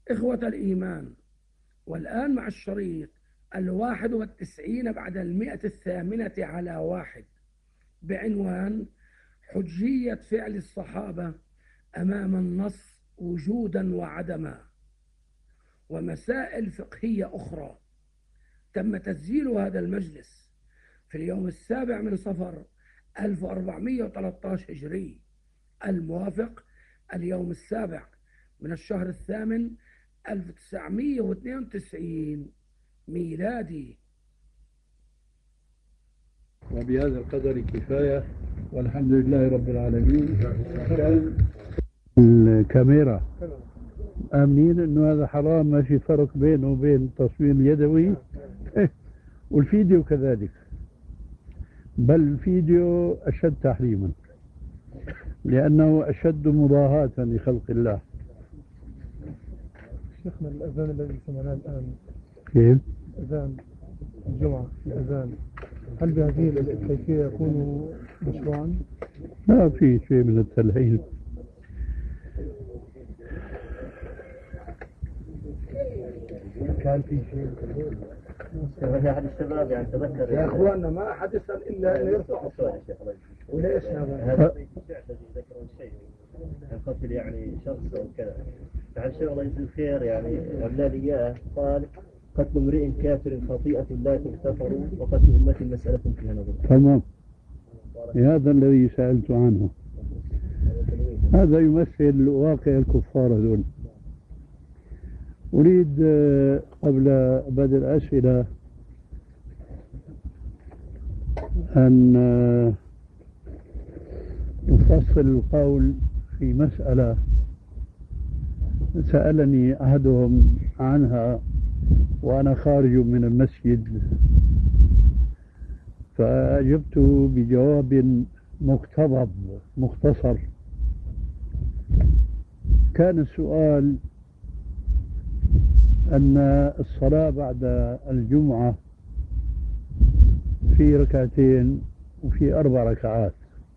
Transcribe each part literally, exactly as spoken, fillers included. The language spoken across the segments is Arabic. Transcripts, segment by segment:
إخوة الإيمان، والآن مع الشريط الواحد والتسعين بعد المئة الثامنة على واحد بعنوان حجية فعل الصحابة أمام النص وجودا وعدما، ومسائل فقهية أخرى. تم تسجيل هذا المجلس في اليوم السابع من صفر ألف وأربعمئة وثلاثة عشر هجري، الموافق اليوم السابع من الشهر الثامن ألف وتسعمئة واثنين وتسعين ميلادي. وبهذا القدر كفاية، والحمد لله رب العالمين. الكاميرا آمنين أنه هذا حرام، ما في فرق بينه وبين التصوير اليدوي والفيديو كذلك، بل الفيديو أشد تحريما لأنه أشد مضاهاة لخلق الله. شيخنا، الأذان الذي سمعناه الآن كيف؟ أذان الجمعة، الأذان هل بهذه الكيفية يكون مشروعا؟ ما في شيء من التلحين. كان في شيء في أحد الشباب يعني تذكر يا أخواننا ما أحد يسأل إلا أن يرفع الصوت. وليش هذا؟ هذا الشيء الذي ذكره الشيخ القتل يعني شخص أو كذا، فهل الشيخ الله يجزيه الخير يعني أملا لي إياه قال قتل امرئ كافر خطيئة لا تغتفر وقتل أمة مسألة فيها نظر. تمام، هذا الذي سألت عنه، هذا يمثل واقع الكفار هذول. أريد قبل بدء الأسئلة أن أفصل القول في مسألة سألني أحدهم عنها وأنا خارج من المسجد، فأجبت بجواب مقتضب مختصر. كان السؤال أن الصلاة بعد الجمعة في ركعتين وفي أربع ركعات،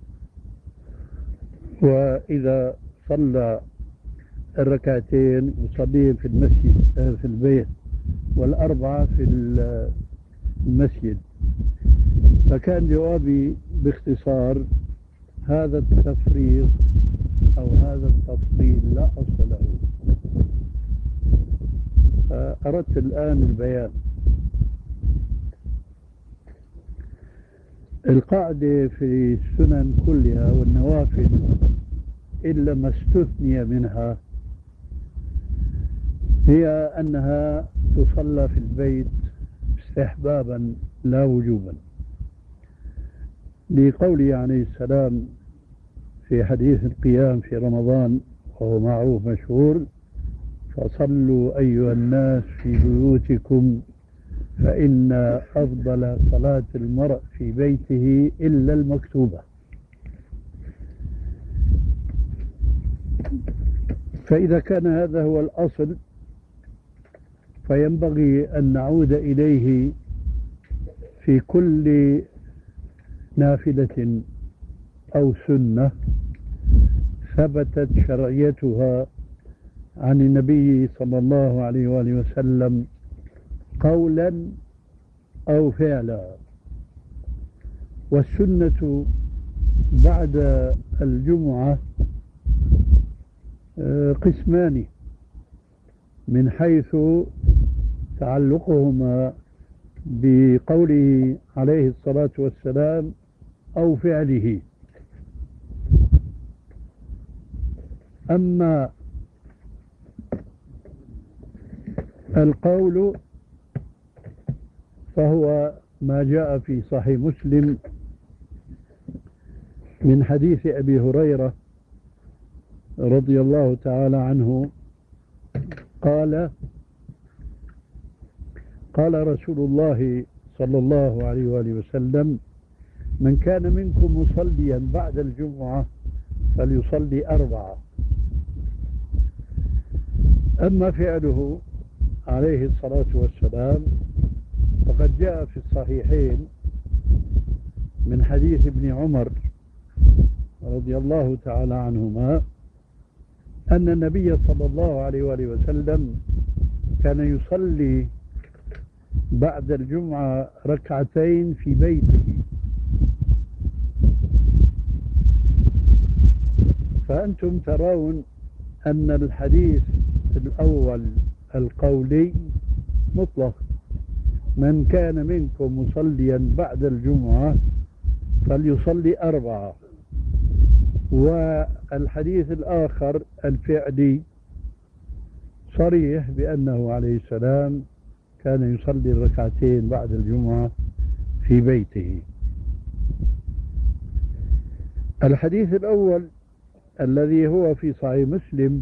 وإذا صلى الركعتين يصليهم في المسجد في البيت والأربعة في المسجد. فكان جوابي باختصار هذا التفريق أو هذا التفصيل لا أصل له. فأردت الآن البيان. القاعدة في السنن كلها والنوافل إلا ما استثني منها هي أنها تصلى في البيت استحبابا لا وجوبا، لقوله عليه السلام في حديث القيام في رمضان وهو معروف مشهور: فصلوا أيها الناس في بيوتكم فإن أفضل صلاة المرء في بيته إلا المكتوبة. فإذا كان هذا هو الأصل فينبغي أن نعود إليه في كل نافلة أو سنة ثبتت شرعيتها عن النبي صلى الله عليه وآله وسلم قولا أو فعلا. والسنة بعد الجمعة قسمان من حيث تعلقهما بقوله عليه الصلاة والسلام أو فعله. أما القول فهو ما جاء في صحيح مسلم من حديث أبي هريرة رضي الله تعالى عنه قال: قال رسول الله صلى الله عليه وآله وسلم: من كان منكم مصليا بعد الجمعة فليصلي أربعة. أما فعله عليه الصلاة والسلام فقد جاء في الصحيحين من حديث ابن عمر رضي الله تعالى عنهما أن النبي صلى الله عليه وآله وسلم كان يصلي بعد الجمعة ركعتين في بيته. فأنتم ترون أن الحديث الأول القولي مطلق: من كان منكم مصليا بعد الجمعة فليصلي أربعة. والحديث الآخر الفعلي صريح بأنه عليه السلام كان يصلي الركعتين بعد الجمعة في بيته. الحديث الأول الذي هو في صحيح مسلم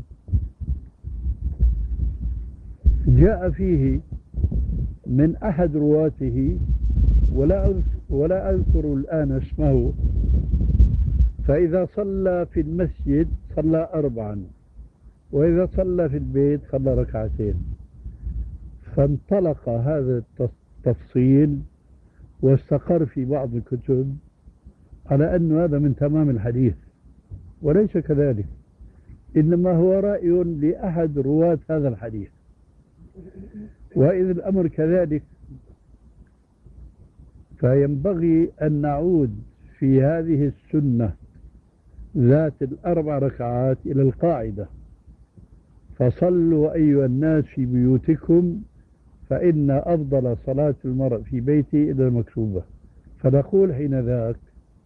جاء فيه من أحد رواته ولا ولا أذكر الآن اسمه، فإذا صلى في المسجد صلى أربعا، وإذا صلى في البيت صلى ركعتين. فانطلق هذا التفصيل واستقر في بعض الكتب على أن هذا من تمام الحديث، وليس كذلك، إنما هو رأي لأحد رواة هذا الحديث. وإذا الأمر كذلك فينبغي أن نعود في هذه السنة ذات الأربع ركعات إلى القاعدة: فصلوا أيها الناس في بيوتكم فإن أفضل صلاة المرء في بيته إلى المكتوبة. فنقول حين ذاك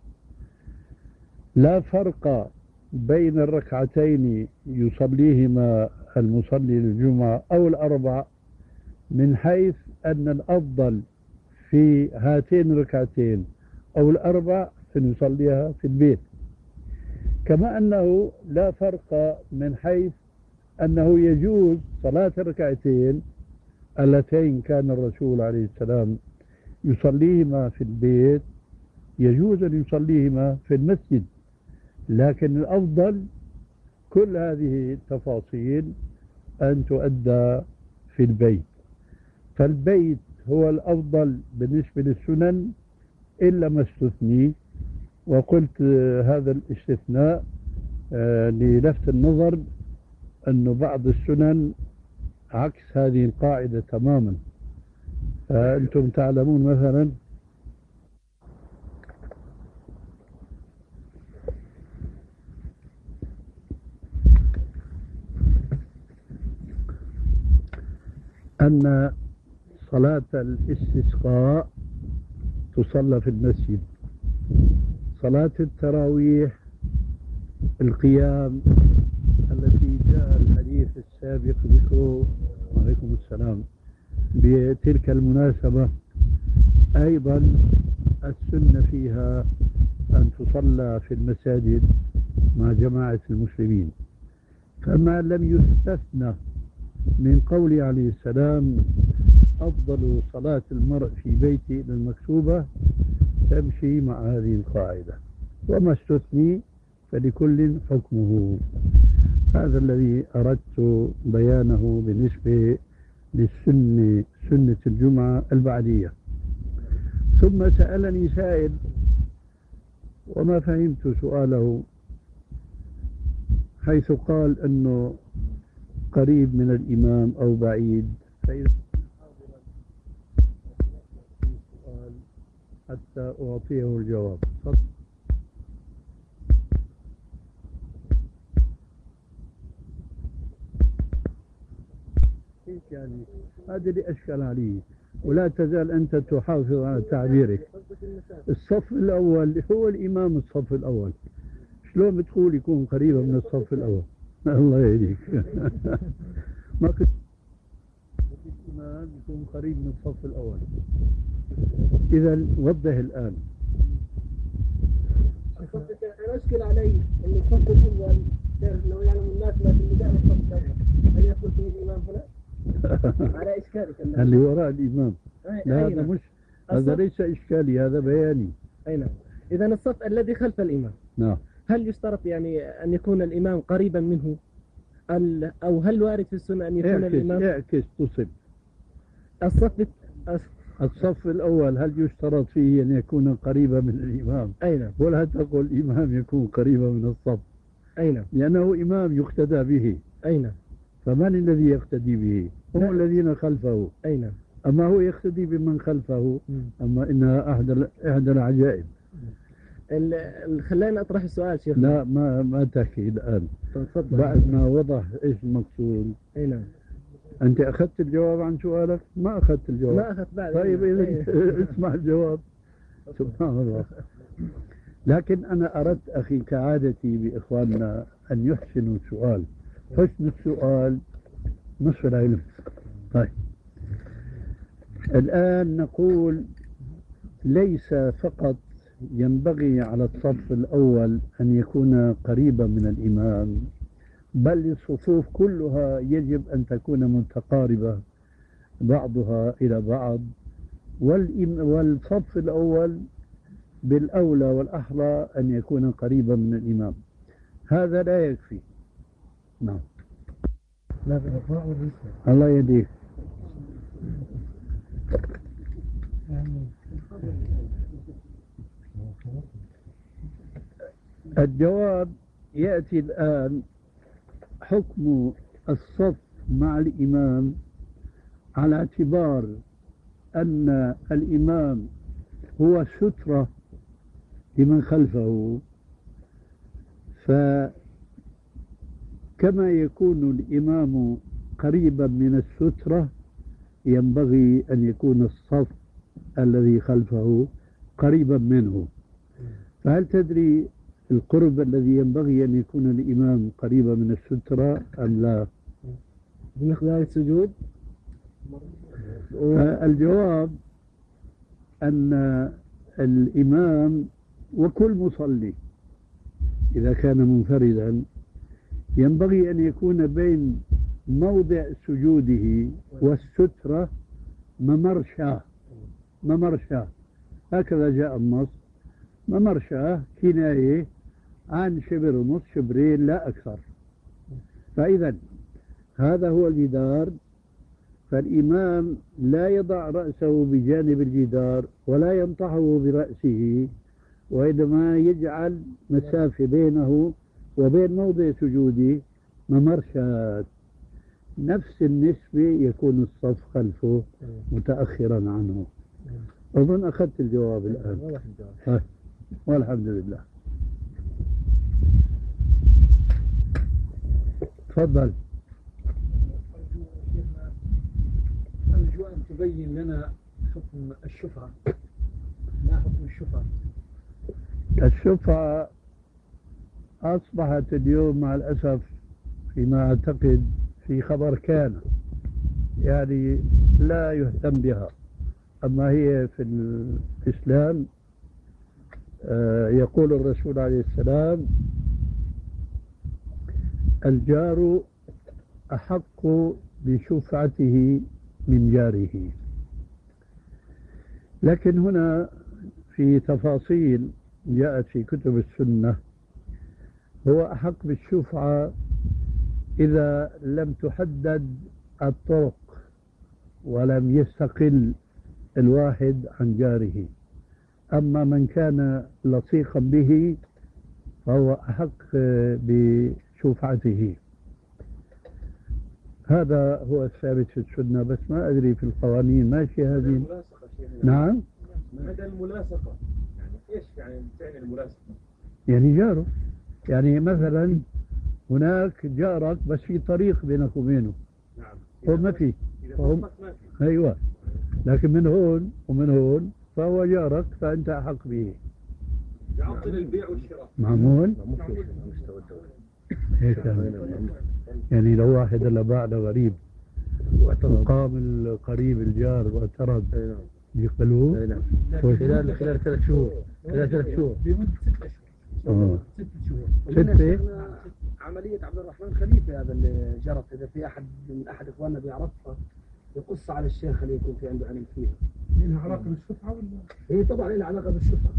لا فرق بين الركعتين يصليهما المصلي للجمعة أو الأربع، من حيث أن الأفضل في هاتين الركعتين أو الأربع سنصليها في البيت. كما أنه لا فرق من حيث أنه يجوز صلاة الركعتين اللتين كان الرسول عليه السلام يصليهما في البيت، يجوز أن يصليهما في المسجد، لكن الأفضل كل هذه التفاصيل أن تؤدى في البيت. فالبيت هو الأفضل بالنسبة للسنن إلا ما استثني، وقلت هذا الاستثناء للفت النظر أن بعض السنن عكس هذه القاعدة تماما. فأنتم تعلمون مثلا أن صلاة الاستسقاء تصلى في المسجد، صلاة التراويح القيام التي جاء الحديث السابق ذكره وعليكم السلام بتلك المناسبة أيضا السنة فيها أن تصلى في المساجد مع جماعة المسلمين. فما لم يستثنى من قول عليه السلام أفضل صلاة المرء في بيته إلى المكتوبة تمشي مع هذه القاعدة، وما استثني فلكل حكمه. هذا الذي أردت بيانه بالنسبة للسنة، سنة الجمعة البعدية. ثم سألني سائل وما فهمت سؤاله، حيث قال أنه قريب من الإمام أو بعيد. فإذا سؤال حتى أعطيه الجواب. يعني هذا اللي أشكل عليه، ولا تزال أنت تحافظ على تعبيرك. الصف الأول هو الإمام، الصف الأول شلون بتقول يكون قريبا من الصف الأول؟ الله يهديك. ما كنت الإمام يكون قريب من الصف الأول. إذا وضح الآن. أنا أشكل علي أن الصف الأول لو يعلم الناس ما في النداء الصف الأول هل يكون فيه الإمام هنا؟ على إشكالك اللي وراء الإمام. لا هذا مش، هذا ليس إشكالي، هذا بياني. أي نعم. إذا الصف الذي خلف الإمام نعم، هل يشترط يعني أن يكون الإمام قريبا منه، أو هل وارد في السنة أن يكون اعكس الإمام اعكس تصب. الصف الصف الأول هل يشترط فيه أن يكون قريبا من الإمام؟ أي نعم. ولا تقول الإمام يكون قريبا من الصف. أي نعم. لأنه إمام يقتدى به. أي نعم. فمن الذي يقتدي به؟ هم لا. الذين خلفه. أي نعم. أما هو يقتدي بمن خلفه. مم. أما إنها أحد إحدى العجائب. ال- ال- خلينا أطرح السؤال شيخ. لا ما ما تحكي الآن تفضل. بعد ما وضح إيش المقصود. أي نعم. أنت أخذت الجواب عن سؤالك؟ ما أخذت الجواب. ما أخذت بعد. طيب إذا أي. اسمع الجواب. سبحان الله. لكن أنا أردت أخي كعادتي بإخواننا أن يحسنوا السؤال. حسن السؤال نصف العلم. طيب الآن نقول ليس فقط ينبغي على الصف الأول أن يكون قريبا من الإمام، بل الصفوف كلها يجب أن تكون متقاربة بعضها إلى بعض، والصف الأول بالأولى والأحرى أن يكون قريبا من الإمام. هذا لا يكفي. نعم. لا بالإقراء والرسالة. الله يهديك. الجواب يأتي الآن. حكم الصف مع الإمام على اعتبار أن الإمام هو سترة لمن خلفه، فكما يكون الإمام قريبا من السترة ينبغي أن يكون الصف الذي خلفه قريبا منه. فهل تدري القرب الذي ينبغي أن يكون الإمام قريبا من السترة أم لا؟ بمقدار السجود؟ الجواب أن الإمام وكل مصلي إذا كان منفردا ينبغي أن يكون بين موضع سجوده والسترة ممرشاه. ممرشاه هكذا جاء النص. ممرشاه كناية عن شبر ونص شبرين لا أكثر. فإذا هذا هو الجدار، فالإمام لا يضع رأسه بجانب الجدار ولا ينطحه برأسه، وإنما يجعل مسافة بينه وبين موضع سجوده ممرشات. نفس النسبة يكون الصف خلفه متأخرا عنه. أظن أخذت الجواب الآن. ها. والحمد لله. تفضل. أرجو أن تبين لنا حكم الشفعة. ما حكم الشفعة؟ الشفعة أصبحت اليوم مع الأسف فيما أعتقد في خبر كان، يعني لا يهتم بها. أما هي في الإسلام آه يقول الرسول عليه السلام: الجار أحق بشفعته من جاره. لكن هنا في تفاصيل جاءت في كتب السنة: هو أحق بالشفعة إذا لم تحدد الطرق ولم يستقل الواحد عن جاره. أما من كان لصيقا به فهو أحق بشفعته. هذا هو الثابت في السنة، بس ما أدري في القوانين ماشي هذه. نعم. مدى الملاصقة يعني إيش يعني تعني الملاصقة؟ يعني جاره، يعني مثلا هناك جارك بس في طريق بينك وبينه. نعم. هو ما في. فهم ما في. أيوة. لكن من هون ومن هون فهو جارك فأنت أحق به. يعطل البيع والشراء. معمول. هيك يعني لو واحد اللي باع لغريب وقام القريب الجار واعترض يقبلوه؟ نعم. خلال خلال ثلاث شهور. خلال ثلاث شهور. بمدة ست أشهر. آه. ست شهور. ستة. عملية عبد الرحمن خليفة هذا اللي جرت، إذا في أحد من أحد إخواننا بيعرفها يقص على الشيخ اللي يكون في عنده علم فيها. لها علاقة بالشفعة ولا؟ هي طبعا لها علاقة بالشفعة.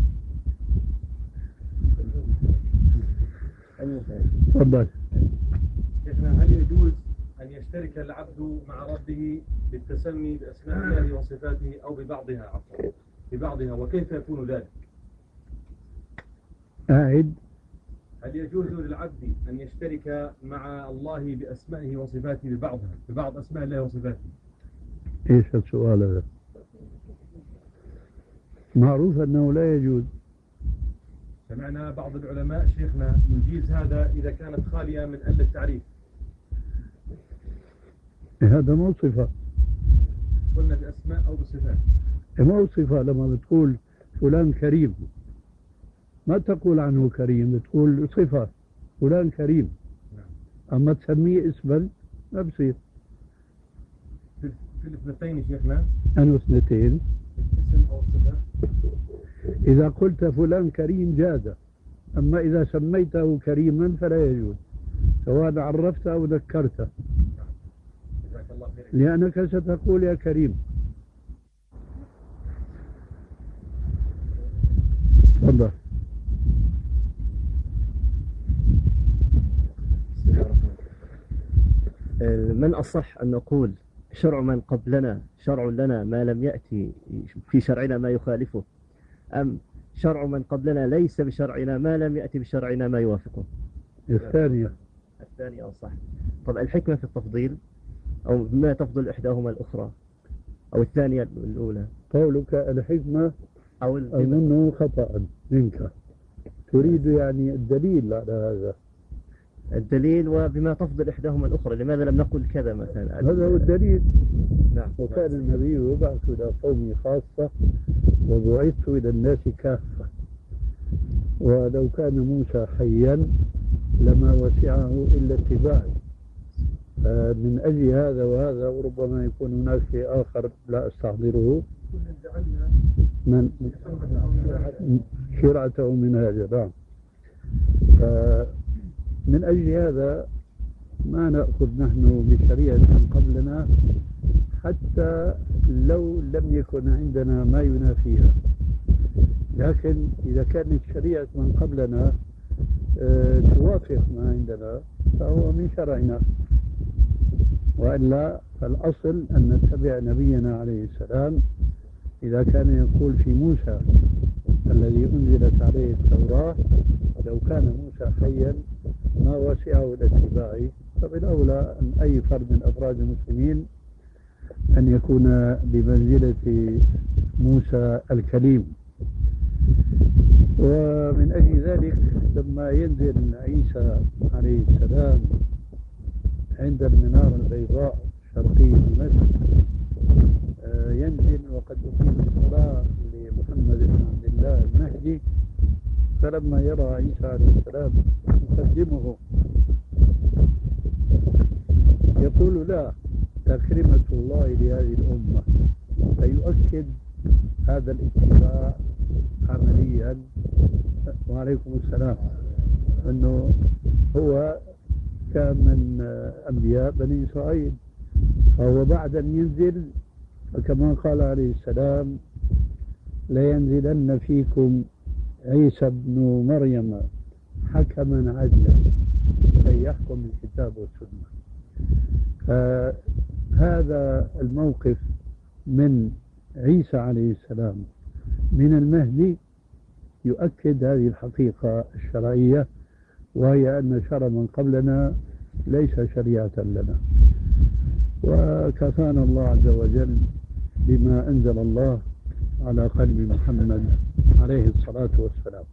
تفضل. شيخنا، هل يجوز أن يشترك العبد مع ربه بالتسمي بأسماء الله وصفاته أو ببعضها عفوا ببعضها، وكيف يكون ذلك؟ أعد. هل يجوز للعبد أن يشترك مع الله بأسمائه وصفاته ببعضها ببعض أسماء الله وصفاته؟ إيش السؤال هذا؟ معروف أنه لا يجوز. سمعنا بعض العلماء شيخنا يجيز هذا إذا كانت خالية من أل التعريف. هذا مو صفة. قلنا بأسماء أو بصفات. مو صفة. لما بتقول فلان كريم ما تقول عنه كريم، بتقول صفة فلان كريم. أما تسميه اسما ما بصير. في الاثنتين شيخنا. أنا اثنتين. الاسم أو الصفة. إذا قلت فلان كريم جاز، أما إذا سميته كريما فلا يجوز، سواء عرفته أو ذكرته، لأنك ستقول يا كريم. تفضل. من أصح أن نقول شرع من قبلنا شرع لنا ما لم يأتي في شرعنا ما يخالفه، أم شرع من قبلنا ليس بشرعنا ما لم يأتي بشرعنا ما يوافقه؟ الثانية. الثانية أصح. طب الحكمة في التفضيل، أو ما تفضل إحداهما الأخرى، أو الثانية الأولى؟ قولك الحكمة أو أظنه خطأ منك، تريد يعني الدليل على هذا. الدليل وبما تفضل إحداهما الأخرى، لماذا لم نقل كذا مثلا؟ هذا هو الدليل. نعم. وكان النبي يبعث إلى قومه خاصة وبعثت إلى الناس كافة، ولو كان موسى حيا لما وسعه إلا اتباعي. من أجل هذا وهذا، وربما يكون هناك شيء آخر لا أستحضره، من شرعته من هذا. نعم. من أجل هذا ما نأخذ نحن بشريعة من قبلنا حتى لو لم يكن عندنا ما ينافيها، لكن إذا كانت شريعة من قبلنا أه توافق ما عندنا فهو من شرعنا، وإلا فالأصل أن نتبع نبينا عليه السلام. إذا كان يقول في موسى الذي أنزلت عليه التوراة لو كان موسى حيا ما وسعه الاتباع، فبالأولى أن أي فرد من أفراد المسلمين أن يكون بمنزلة موسى الكليم. ومن أجل ذلك لما ينزل عيسى عليه السلام عند المنارة البيضاء شرقي دمشق، ينزل وقد أقيم الصلاة لمحمد بن عبد الله المهدي، فلما يرى عيسى عليه السلام يقدمه يقول لا تكريمة الله لهذه الأمة، فيؤكد هذا الاتباع عمليا. وعليكم السلام. أنه هو كان من أنبياء بني إسرائيل، فهو بعد أن ينزل فكما قال عليه السلام لينزلن فيكم عيسى بن مريم حكما عدلا أي يحكم بالكتاب والسنة. فهذا الموقف من عيسى عليه السلام من المهدي يؤكد هذه الحقيقة الشرعية، وهي أن شرع من قبلنا ليس شريعة لنا. وكفانا الله عز وجل بما أنزل الله على قلب محمد عليه الصلاة والسلام.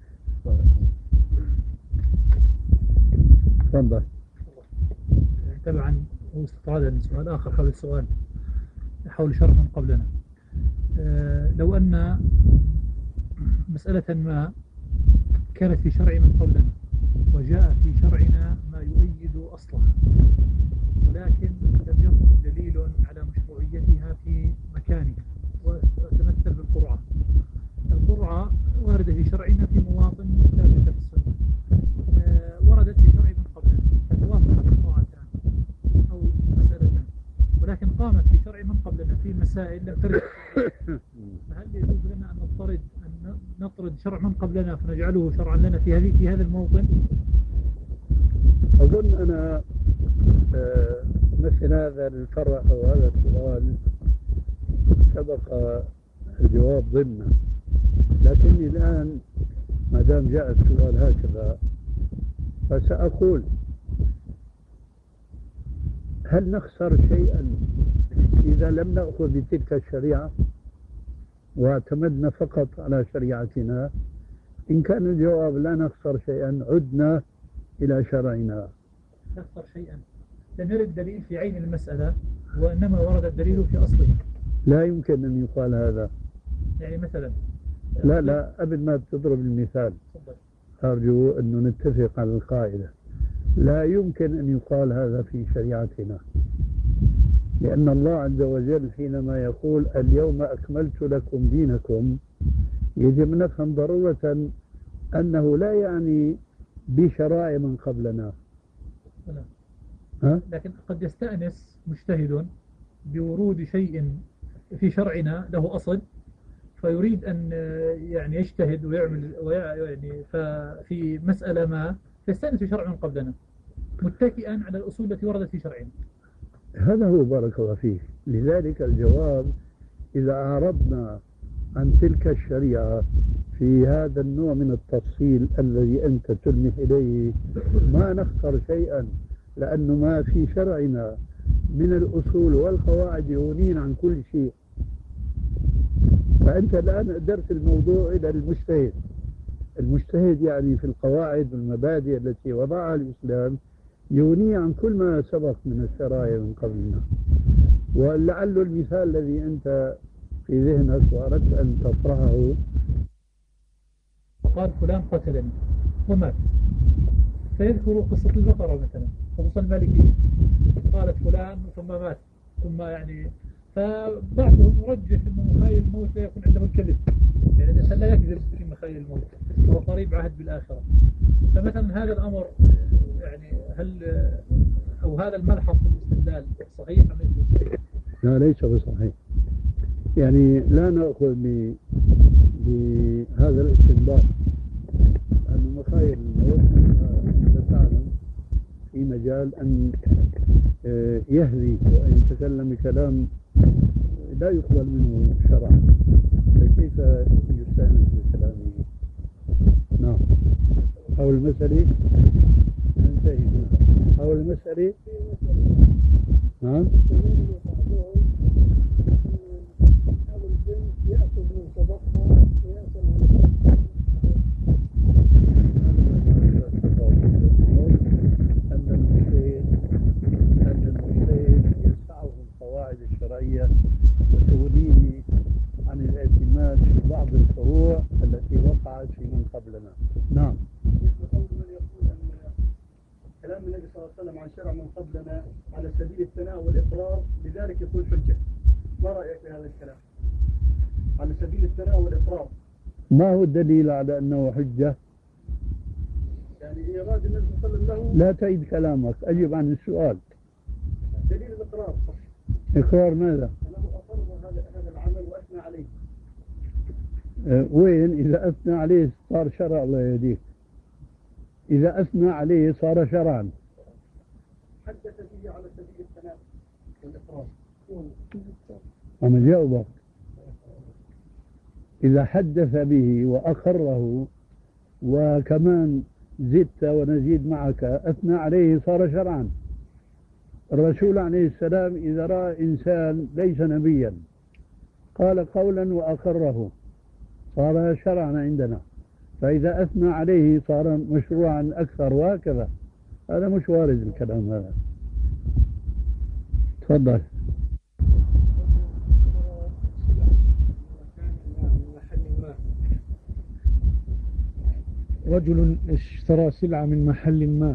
تفضل. طبعا هو استطراد سؤال آخر قبل السؤال حول شرع من قبلنا. أه لو أن مسألة ما كانت في شرع من قبلنا وجاء في شرعنا ما يؤيد أصلها، ولكن لم يكن دليل على مشروعيتها في مكانها، وتمثل بالقرعة. القرعة واردة في شرعنا في مواطن ثابتة في السنة، أه وردت في شرع من قبلنا فتوافقت القرعتان أو مسألتان، ولكن قامت في شرع من قبلنا في مسائل لم ترد. فهل يجوز لنا أن نطرد أن نطرد شرع من قبلنا فنجعله شرعا لنا في هذه في هذا الموطن؟ أظن أنا آه مثل هذا الفرع أو هذا السؤال سبق الجواب ضمنه، لكني الآن ما دام جاء السؤال هكذا فسأقول هل نخسر شيئا إذا لم نأخذ بتلك الشريعة واعتمدنا فقط على شريعتنا؟ إن كان الجواب لا نخسر شيئا عدنا إلى شرعنا. نخسر شيئا لم يرد دليل في عين المسألة، وإنما ورد الدليل في أصلها. لا يمكن أن يقال هذا. يعني مثلا لا لا قبل ما تضرب المثال أرجو أن نتفق على القاعدة. لا يمكن أن يقال هذا في شريعتنا، لأن الله عز وجل حينما يقول اليوم أكملت لكم دينكم يجب نفهم ضرورة أنه لا يعني بشرائع من قبلنا. ها؟ لكن قد يستأنس مجتهد بورود شيء في شرعنا له أصل، فيريد أن يعني يجتهد ويعمل يعني ففي مسألة ما تستأنس في شرع من قبلنا متكئا على الأصول التي وردت في شرعنا. هذا هو بارك الله فيه. لذلك الجواب إذا أعرضنا عن تلك الشريعة في هذا النوع من التفصيل الذي أنت تلمح إليه ما نخسر شيئا، لأنه ما في شرعنا من الأصول والقواعد يغنين عن كل شيء. فأنت الآن أدرت الموضوع إلى المجتهد. المجتهد يعني في القواعد والمبادئ التي وضعها الإسلام يغني عن كل ما سبق من الشرائع من قبلنا. ولعل المثال الذي أنت في ذهنك وأردت أن تطرحه، قال فلان قتلني ومات، فيذكر قصة البقرة مثلا، خصوصا المالكية قالت فلان ثم مات ثم يعني، فبعضهم يرجح أن مخيل الموت لا يكون عنده الكذب، يعني الإنسان لا يكذب في مخيل الموت، هو قريب عهد بالآخرة. فمثلا هذا الأمر يعني هل أو هذا الملحظ في الاستدلال صحيح أم ليس صحيح؟ لا ليس بصحيح. يعني لا نأخذ بهذا الاستنباط أن مخايل الموت أنت تعلم في مجال أن يهذي وأن يتكلم بكلام لا يقبل منه شرعا، فكيف يستأنس بكلامه؟ نعم. أو المسألة ننتهي منها. أو المسألة نعم يأخذ من صدقها قياسا أن المجتهد أن المجتهد يسعه القواعد الشرعية وتغنيه عن الاعتماد في بعض الفروع التي وقعت في من قبلنا. نعم. قول من يقول أن كلام النبي صلى الله عليه وسلم عن شرع من قبلنا على سبيل الثناء والإقرار لذلك يكون حجة، ما رأيك في هذا الكلام؟ على سبيل الثناء والإقرار، ما هو الدليل على أنه حجة؟ يعني إيراد النبي صلى الله عليه وسلم له. لا تعيد كلامك، أجب عن السؤال. دليل الإقرار. إقرار ماذا؟ أنه أقر هذا هذا العمل وأثنى عليه. أه وين؟ إذا أثنى عليه صار شرع، الله يهديك. إذا أثنى عليه صار شرعا. حدث به على سبيل الثناء والإقرار. أنا جاوبك. إذا حدث به وأقره وكمان زدت ونزيد معك أثنى عليه صار شرعا. الرسول عليه السلام إذا رأى إنسان ليس نبيا قال قولا وأقره صار شرعا عندنا، فإذا أثنى عليه صار مشروعا أكثر، وهكذا. هذا مش وارد الكلام هذا. تفضل. رجل اشترى سلعة من محل ما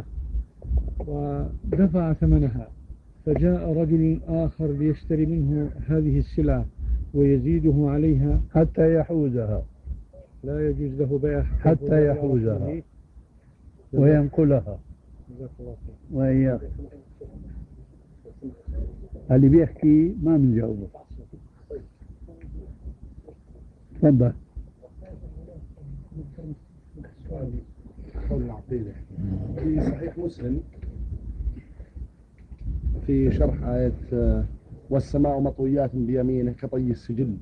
ودفع ثمنها، فجاء رجل آخر ليشتري منه هذه السلعة ويزيده عليها حتى يحوزها. لا يجوز له بيع حتى يحوزها وينقلها. وإياك اللي بيحكي ما بنجاوبه. تفضل. حول العقيدة في صحيح مسلم في شرح آية والسماء مطويات بيمينه كطي السجل،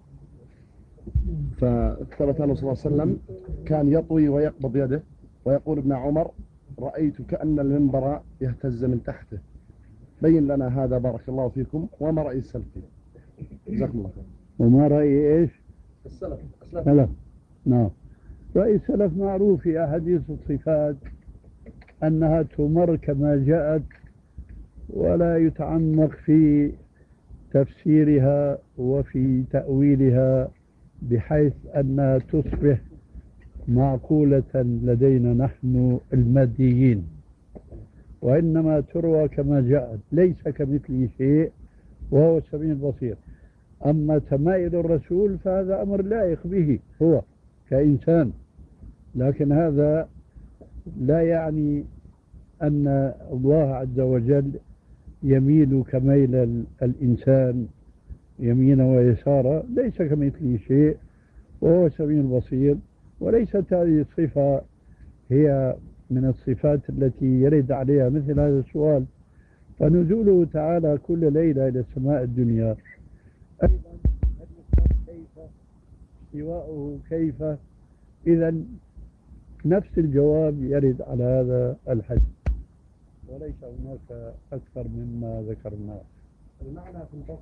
فثبت أنه صلى الله عليه وسلم كان يطوي ويقبض يده ويقول ابن عمر رأيت كأن المنبر يهتز من تحته. بين لنا هذا بارك الله فيكم، وما رأي السلف فيه؟ جزاكم الله خير. وما رأي إيش؟ السلف. سلف. نعم. رأي السلف معروف في أحاديث الصفات أنها تمر كما جاءت، ولا يتعمق في تفسيرها وفي تأويلها بحيث أنها تصبح معقولة لدينا نحن الماديين، وإنما تروى كما جاءت، ليس كمثله شيء وهو السميع البصير. أما تمائل الرسول فهذا أمر لائق به هو كإنسان، لكن هذا لا يعني أن الله عز وجل يميل كميل الإنسان يمينا ويسارا، ليس كمثله شيء وهو السميع البصير. وليست هذه الصفة هي من الصفات التي يرد عليها مثل هذا السؤال. فنزوله تعالى كل ليلة إلى السماء الدنيا أيضا كيف، استواؤه كيف، إذا نفس الجواب يرد على هذا الحد، وليس هناك أكثر مما ذكرناه. المعنى في البسط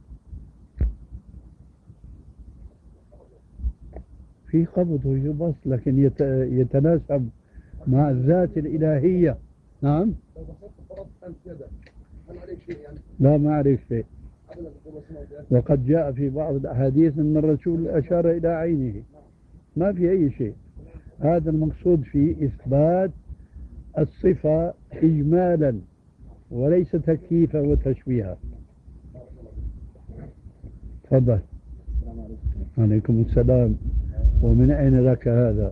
في قبض وفي بسط، لكن يتناسب مع الذات الإلهية. نعم. لو بسطت فرضت أنت يدك هل عليك شيء يعني؟ لا، ما عليك شيء. وقد جاء في بعض الأحاديث أن الرسول أشار إلى عينه، ما في أي شيء. هذا المقصود في إثبات الصفة إجمالا وليس تكييفا وتشبيها. تفضل. عليكم السلام. ومن أين لك هذا؟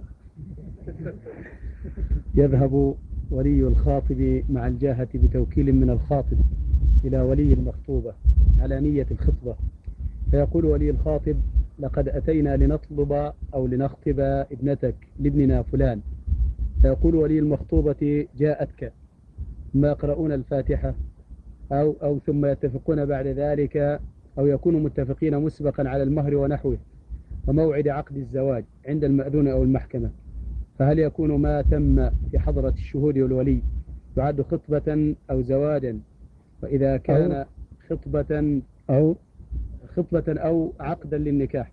يذهب ولي الخاطب مع الجاهة بتوكيل من الخاطب إلى ولي المخطوبة على نية الخطبة، فيقول ولي الخاطب: لقد أتينا لنطلب أو لنخطب ابنتك لابننا فلان. فيقول ولي المخطوبة: جاءتك. ثم يقرؤون الفاتحة أو, أو ثم يتفقون بعد ذلك، أو يكونوا متفقين مسبقا على المهر ونحوه وموعد عقد الزواج عند المأذون أو المحكمة. فهل يكون ما تم في حضرة الشهود والولي يعد خطبة أو زواجا؟ وإذا كان خطبة أو خطبة أو عقدا للنكاح،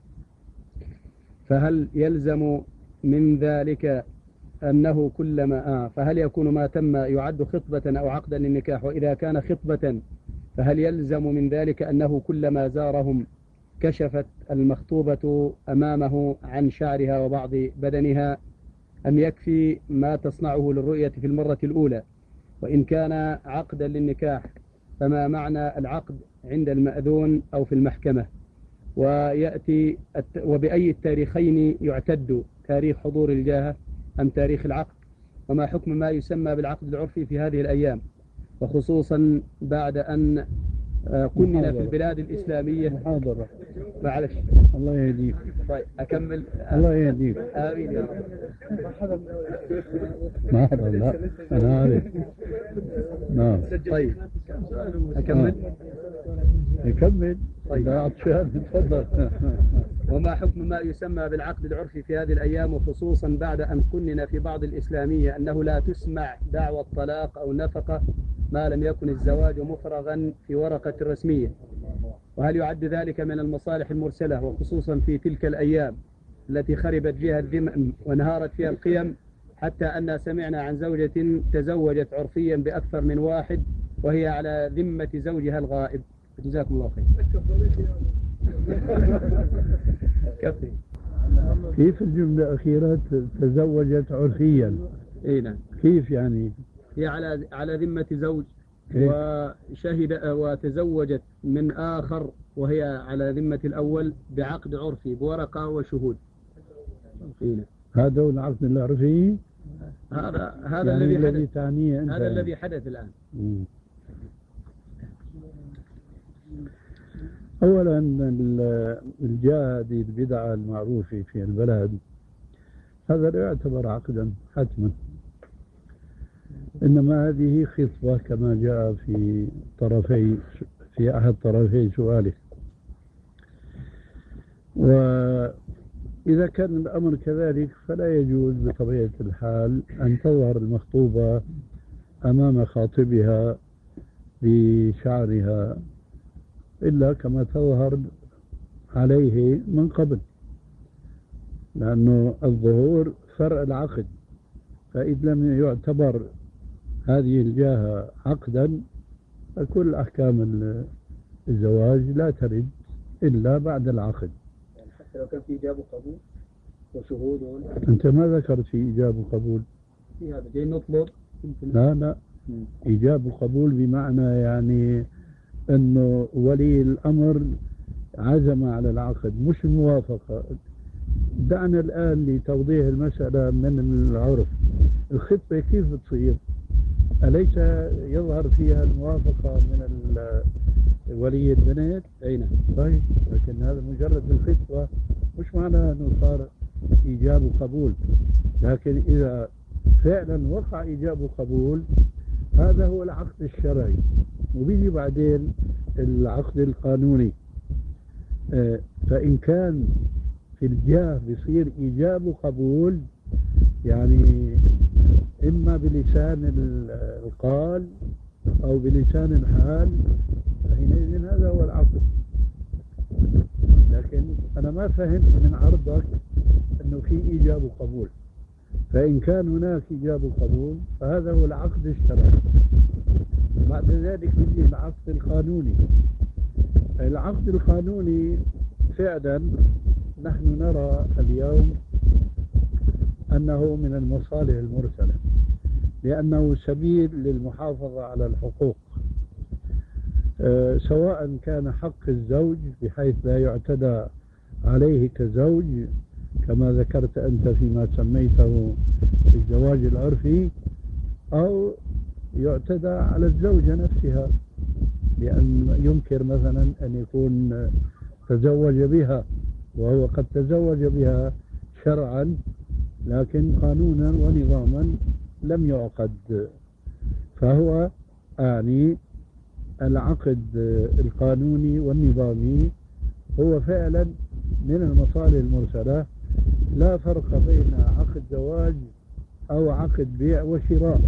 فهل يلزم من ذلك أنه كلما آه فهل يكون ما تم يعد خطبة أو عقدا للنكاح؟ وإذا كان خطبة فهل يلزم من ذلك أنه كلما زارهم كشفت المخطوبة أمامه عن شعرها وبعض بدنها، أم يكفي ما تصنعه للرؤية في المرة الأولى؟ وإن كان عقدا للنكاح فما معنى العقد عند المأذون أو في المحكمة؟ ويأتي وبأي التاريخين يعتد، تاريخ حضور الجاهة أم تاريخ العقد؟ وما حكم ما يسمى بالعقد العرفي في هذه الأيام، وخصوصا بعد أن كنا في البلاد الإسلامية؟ محاضرة. معلش. الله يهديك. طيب أكمل. الله يهديك. آمين يا رب. ما هذا لا أنا عارف. نعم. طيب أكمل. يكمل. طيب. لا عطشان. تفضل. وما حكم ما يسمى بالعقد العرفي في هذه الأيام، وخصوصا بعد أن كننا في بعض الإسلامية أنه لا تسمع دعوى الطلاق أو نفقة ما لم يكن الزواج مفرغا في ورقة رسمية؟ وهل يعد ذلك من المصالح المرسلة، وخصوصا في تلك الأيام التي خربت فيها الذمم وانهارت فيها القيم، حتى أن سمعنا عن زوجة تزوجت عرفيا بأكثر من واحد وهي على ذمة زوجها الغائب؟ جزاكم الله خير. كفي. كيف الجملة الأخيرة تزوجت عرفيا؟ اي نعم. كيف يعني؟ هي على على ذمة زوج إيه؟ وشهد وتزوجت من آخر وهي على ذمة الأول بعقد عرفي بورقة وشهود. إيه نعم. هذا هو العقد العرفي؟ هذا هذا يعني الذي الذي حدث. تعنيه أنت هذا يعني. الذي حدث الآن. مم. أولا الجاهة هذه البدعة المعروفة في البلد هذا لا يعتبر عقدا حتما، إنما هذه خطبة كما جاء في طرفي في أحد طرفي سؤاله. إذا كان الأمر كذلك فلا يجوز بطبيعة الحال أن تظهر المخطوبة أمام خاطبها بشعرها إلا كما تظهر عليه من قبل، لأنه الظهور فرع العقد، فإذ لم يعتبر هذه الجاهة عقدا فكل أحكام الزواج لا ترد إلا بعد العقد. يعني حتى لو كان في إيجاب وقبول وشهود. أنت ما ذكرت في إيجاب وقبول؟ في هذا جاي نطلب. لا لا، إيجاب وقبول بمعنى يعني أنه ولي الأمر عزم على العقد مش الموافقة. دعنا الآن لتوضيح المسألة من العرف. الخطبة كيف بتصير؟ أليس يظهر فيها الموافقة من ولي البنات؟ أي نعم. طيب، لكن هذا مجرد الخطبة مش معناه أنه صار إيجاب وقبول، لكن إذا فعلا وقع إيجاب وقبول هذا هو العقد الشرعي، وبيجي بعدين العقد القانوني. فإن كان في الجاه بيصير إيجاب وقبول يعني إما بلسان القال أو بلسان الحال، فحينئذ هذا هو العقد. لكن أنا ما فهمت من عرضك أنه في إيجاب وقبول، فإن كان هناك إيجاب وقبول فهذا هو العقد الشرعي. بعد ذلك يجي العقد القانوني. العقد القانوني فعلا نحن نرى اليوم أنه من المصالح المرسلة، لأنه سبيل للمحافظة على الحقوق، أه سواء كان حق الزوج بحيث لا يعتدى عليه كزوج كما ذكرت أنت فيما سميته الزواج العرفي، أو يعتدى على الزوجة نفسها لأن ينكر مثلا أن يكون تزوج بها وهو قد تزوج بها شرعا لكن قانونا ونظاما لم يعقد. فهو أعني العقد القانوني والنظامي هو فعلا من المصالح المرسلة، لا فرق بين عقد زواج أو عقد بيع وشراء.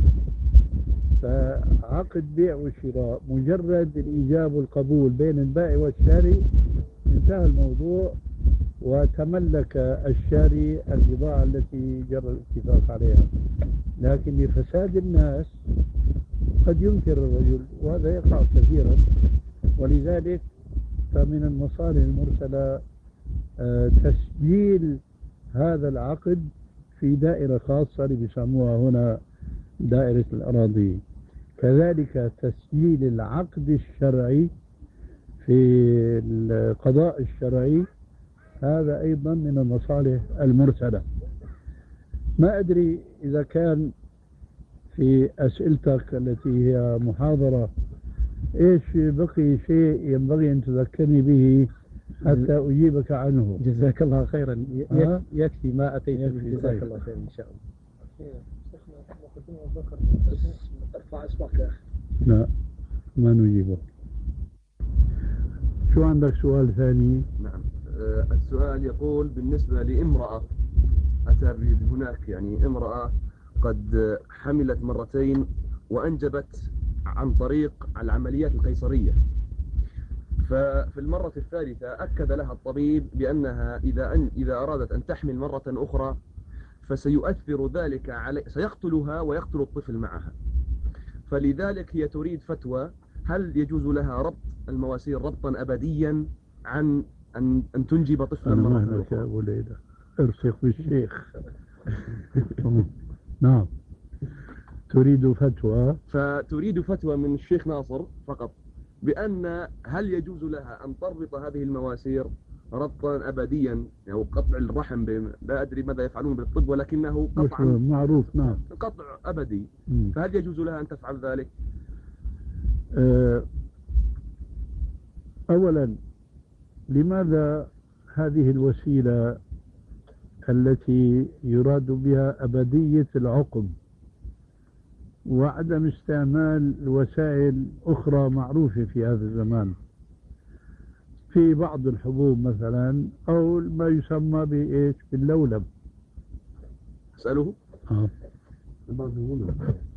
فعقد بيع وشراء مجرد الإيجاب والقبول بين البائع والشاري انتهى الموضوع، وتملك الشاري البضاعة التي جرى الاتفاق عليها. لكن لفساد الناس قد ينكر الرجل وهذا يقع كثيرا، ولذلك فمن المصالح المرسلة تسجيل هذا العقد في دائرة خاصة اللي بيسموها هنا دائرة الأراضي. كذلك تسجيل العقد الشرعي في القضاء الشرعي هذا أيضا من المصالح المرسلة. ما أدري إذا كان في أسئلتك التي هي محاضرة إيش بقي شيء ينبغي أن تذكرني به حتى أجيبك عنه. جزاك الله خيرا. يكفي ما أتيت به. جزاك الله خيرا إن شاء الله. ارفع اسمك يا أخي. لا ما نجيبه. شو عندك سؤال ثاني؟ نعم. أه السؤال يقول بالنسبة لامرأة أتى هناك يعني امرأة قد حملت مرتين وأنجبت عن طريق العمليات القيصرية، ففي المرة الثالثة أكد لها الطبيب بأنها إذا أن إذا أرادت أن تحمل مرة أخرى فسيؤثر ذلك على سيقتلها ويقتل الطفل معها، فلذلك هي تريد فتوى هل يجوز لها ربط المواسير ربطا أبديا عن أن أن تنجب طفلا مرة أخرى؟ وليدة ارفق بالشيخ. نعم، تريد فتوى. فتريد فتوى من الشيخ ناصر فقط بأن هل يجوز لها أن تربط هذه المواسير ربطا أبديا، يعني قطع الرحم، لا أدري ماذا يفعلون بالطب ولكنه قطع معروف. نعم، قطع أبدي. فهل يجوز لها أن تفعل ذلك؟ أه أولا لماذا هذه الوسيلة التي يراد بها أبدية العقم وعدم استعمال وسائل أخرى معروفة في هذا الزمان؟ في بعض الحبوب مثلا أو ما يسمى بإيش باللولب. اسأله آه. About the woman.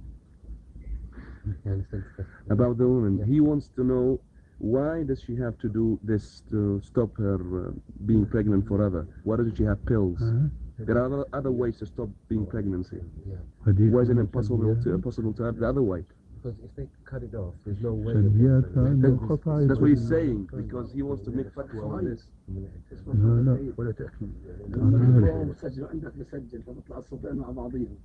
about the woman. He wants to know why does she have to do this to stop her uh, being pregnant forever? Why doesn't she have pills? Uh-huh. There are other, other ways to stop being pregnancy. Yeah. Why isn't it possible to, possible to have the other way? Because if they cut it off, there's no way. That's, that's what he's saying, because he wants to make fatwa on this. لا لا ولا تأكل. مسجل عندك مسجل فبطلع الصوتين مع بعضيهم.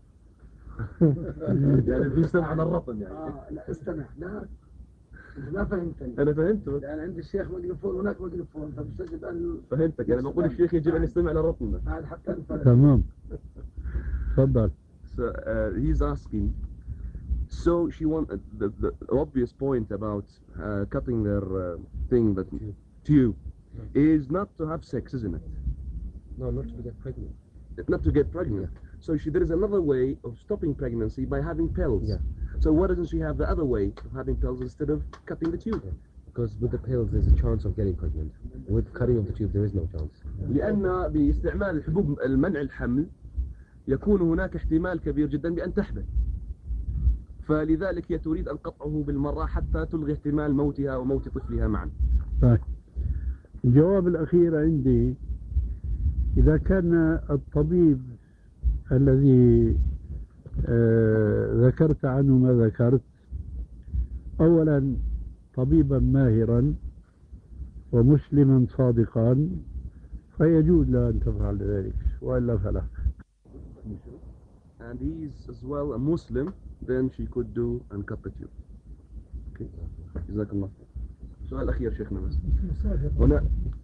يعني بيستمع على الرقم يعني. اه لا استمع لا انت ما فهمتني. انا فهمته. لان عندي الشيخ ميكروفون هناك ميكروفون فبسجل انا. فهمتك يعني بقول الشيخ يجب ان يستمع للرقم. هذا حتى الفرق. تمام. تفضل. So uh, he's asking. So she want uh, the, the obvious point about uh, cutting their uh, thing that tube is not to have sex, isn't it? No, not to get pregnant. Not to get pregnant. Yeah. So she, there is another way of stopping pregnancy by having pills. Yeah. So why doesn't she have the other way of having pills instead of cutting the tube? Yeah. Because with the pills there's a chance of getting pregnant. With cutting of the tube there is no chance. لأن باستعمال الحبوب المنع الحمل يكون هناك احتمال كبير جدا بأن تحمل. فلذلك هي تريد أن قطعه بالمرة حتى تلغي احتمال موتها وموت طفلها معا. طيب. الجواب الأخير عندي إذا كان الطبيب الذي آه ذكرت عنه ما ذكرت أولا طبيبا ماهرا ومسلما صادقا فيجوز له أن تفعل ذلك وإلا فلا. And he is as well a Muslim, then she could do and cut the tube. Okay. جزاك الله. السؤال الأخير شيخنا بس. هنا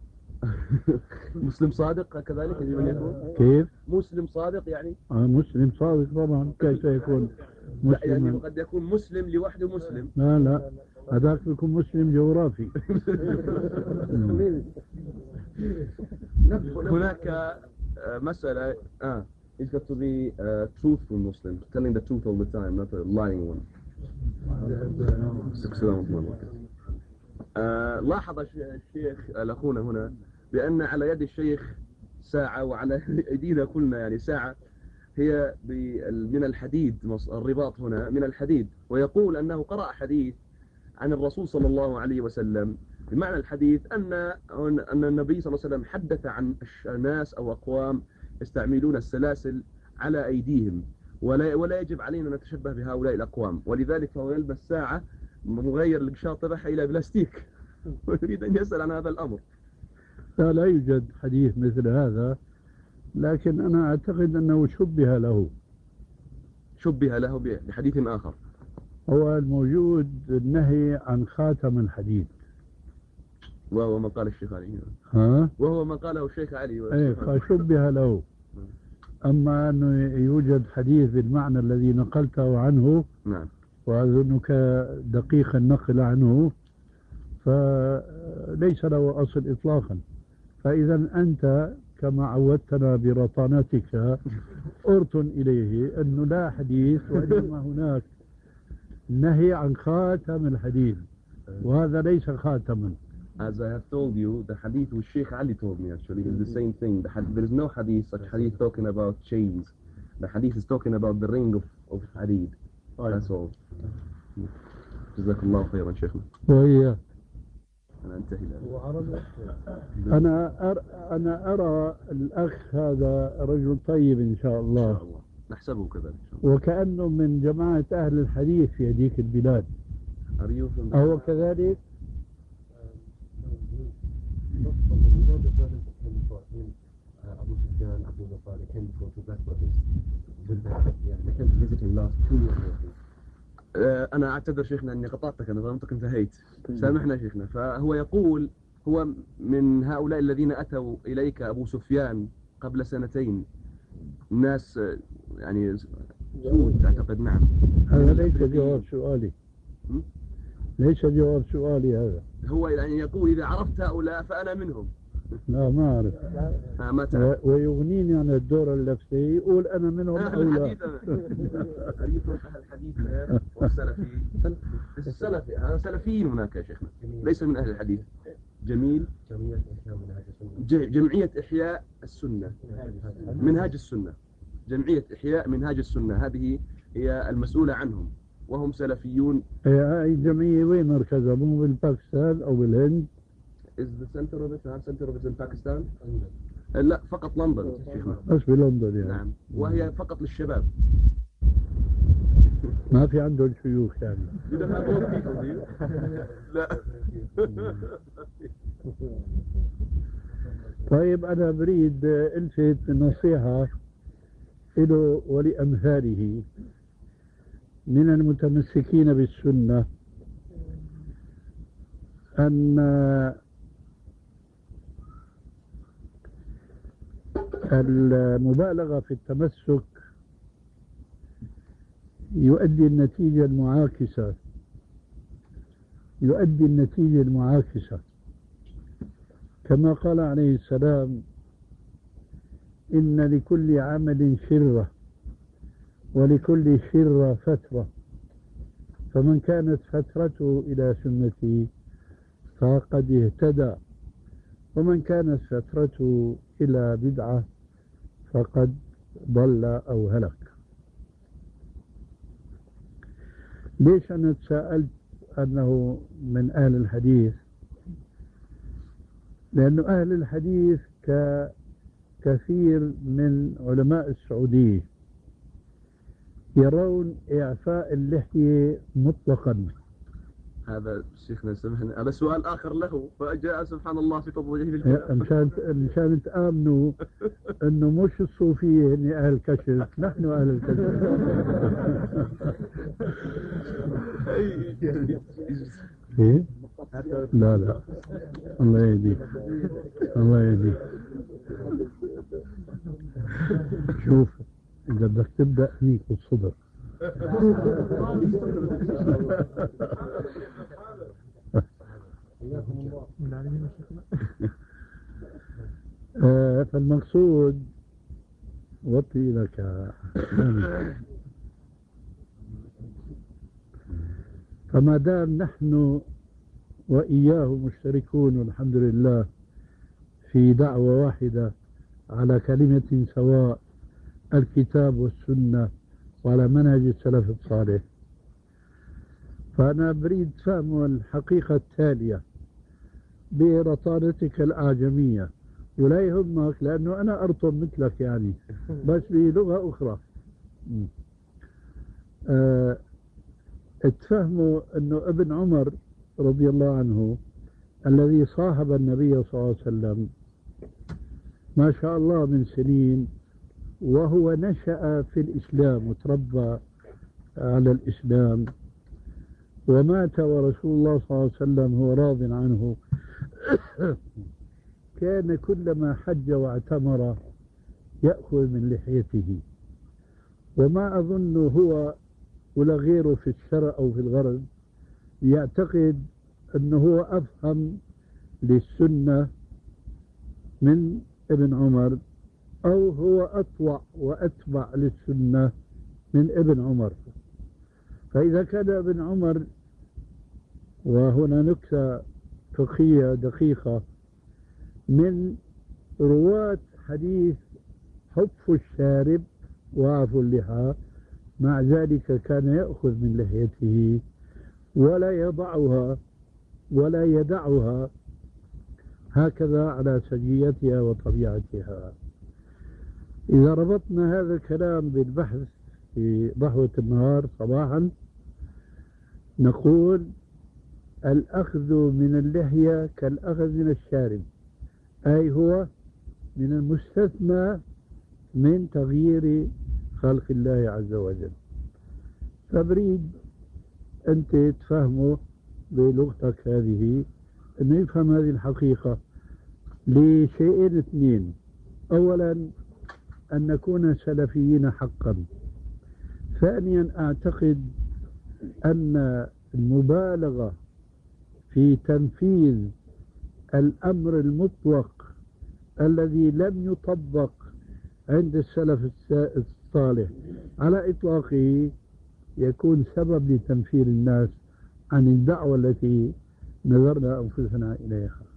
مسلم صادق كذلك يجب أن يكون. كيف؟ مسلم صادق يعني. آه مسلم صادق طبعا كيف يكون مسلم؟ يعني قد يكون مسلم لوحده مسلم. لا لا هذاك يكون مسلم جغرافي. هناك مسألة آه he's got to be a truthful Muslim, telling the truth all the time, not a lying one. آه لاحظ الشيخ الأخونا هنا بأن على يد الشيخ ساعة وعلى أيدينا كلنا يعني ساعة هي من الحديد، الرباط هنا من الحديد، ويقول أنه قرأ حديث عن الرسول صلى الله عليه وسلم بمعنى الحديث أن أن النبي صلى الله عليه وسلم حدث عن ناس أو أقوام يستعملون السلاسل على أيديهم ولا ولا يجب علينا أن نتشبه بهؤلاء الأقوام، ولذلك فهو يلبس ساعة مغير القشاط تبعها إلى بلاستيك ويريد أن يسأل عن هذا الأمر. لا لا يوجد حديث مثل هذا، لكن أنا أعتقد أنه شبه له شبه له بحديث آخر. هو الموجود النهي عن خاتم الحديد، وهو ما قال الشيخ علي. ها؟ وهو ما قاله الشيخ علي. ايه فشبه له. أما أنه يوجد حديث بالمعنى الذي نقلته عنه، نعم، وأظنك دقيق النقل عنه، فليس له أصل إطلاقا. فإذا أنت كما عودتنا برطانتك أرتن إليه أنه لا حديث، وإنما هناك نهي عن خاتم الحديد، وهذا ليس خاتما. As I have told you, the hadith which Sheikh Ali told me actually is the same thing. The had, there is no hadith, such hadith talking about chains. The hadith is talking about the ring of, of hadith. That's all. جزاك الله خيرا شيخنا. وهي أنا أنتهي الآن. أنا أرى أنا أرى الأخ هذا رجل طيب إن شاء الله. إن شاء الله. نحسبه كذلك. وكأنه من جماعة أهل الحديث في هذيك البلاد. أهو كذلك؟ Abu Sufyan, Abu Bakr, they came before to Black Brothers. Yeah, they came to visit him last two years. أنا أعتذر شيخنا أني قطعتك، أنا ظننتك انتهيت. سامحنا شيخنا. فهو يقول هو من هؤلاء الذين أتوا إليك أبو سفيان قبل سنتين، ناس يعني سود أعتقد. نعم. هذا ليس جواب سؤالي. ليس جواب سؤالي هذا. هو يعني يقول إذا عرفت هؤلاء فأنا منهم. لا ما أعرف. ما تعرف. ويغنيني عن الدور اللفظي يقول أنا منهم أو لا. أهل الحديث والسلفي. السلفي، هذا سلفيين هناك يا شيخنا، ليس من أهل الحديث. جميل جمعية إحياء منهاج السنة. ج- جمعية إحياء السنة، منهاج السنة، جمعية إحياء منهاج السنة، هذه هي المسؤولة عنهم وهم سلفيون. إيه، هاي الجمعية وين مركزها؟ مو بالباكستان أو بالهند؟ Is the center of it, the center of it in Pakistan? لا فقط لندن شيخنا. بس بلندن يعني. نعم، وهي فقط للشباب. ما في عندهم شيوخ يعني. You don't have old people, do you? لا. طيب أنا بريد ألفت نصيحة له ولأمثاله من المتمسكين بالسنة أن المبالغة في التمسك يؤدي النتيجة المعاكسة يؤدي النتيجة المعاكسة كما قال عليه السلام: إن لكل عمل شرة ولكل شرة فترة، فمن كانت فترته إلى سنتي فقد اهتدى، ومن كانت فترته إلى بدعة فقد ضل أو هلك. ليش أنا تساءلت أنه من أهل الحديث؟ لأن أهل الحديث ككثير من علماء السعودية يرون إعفاء اللحية مطلقا. هذا شيخنا سمحنا، هذا سؤال آخر له، فجاء سبحان الله في تضويجه للكلام. مشان مشان تآمنوا إنه مش الصوفية هن أهل الكشف، نحن أهل الكشف. إيه؟ لا لا، الله يهديك، الله يهديك. شوف إذا بدك تبدأ هيك بالصدر. آه فالمقصود وطي لك. فما دام نحن وإياه مشتركون والحمد لله في دعوة واحدة على كلمة سواء، الكتاب والسنة، وعلى منهج السلف الصالح، فأنا بريد فهم الحقيقة التالية برطانتك الأعجمية، ولا يهمك لأنه أنا أرطم مثلك يعني، بس بلغة أخرى. أه اتفهموا أنه ابن عمر رضي الله عنه الذي صاحب النبي صلى الله عليه وسلم ما شاء الله من سنين، وهو نشأ في الإسلام وتربى على الإسلام، ومات ورسول الله صلى الله عليه وسلم هو راض عنه. كان كلما حج واعتمر يأخذ من لحيته، وما أظن هو ولا غيره في الشرق أو في الغرب يعتقد أنه هو أفهم للسنة من ابن عمر، أو هو أطوع وأتبع للسنة من ابن عمر. فإذا كان ابن عمر، وهنا نكتة فقهية دقيقة، من رواة حديث حف الشارب وعفو اللحى، مع ذلك كان يأخذ من لحيته ولا يضعها ولا يدعها هكذا على سجيتها وطبيعتها. إذا ربطنا هذا الكلام بالبحث في ضحوة النهار صباحا، نقول الأخذ من اللحية كالأخذ من الشارب، أي هو من المستثنى من تغيير خلق الله عز وجل. فبريد أنت تفهمه بلغتك هذه، أنه يفهم هذه الحقيقة لشيئين اثنين: أولا أن نكون سلفيين حقا، ثانيا أعتقد أن المبالغة في تنفيذ الأمر المطلق الذي لم يطبق عند السلف الصالح على إطلاقه يكون سبب لتنفير الناس عن الدعوة التي نظرنا أنفسنا إليها.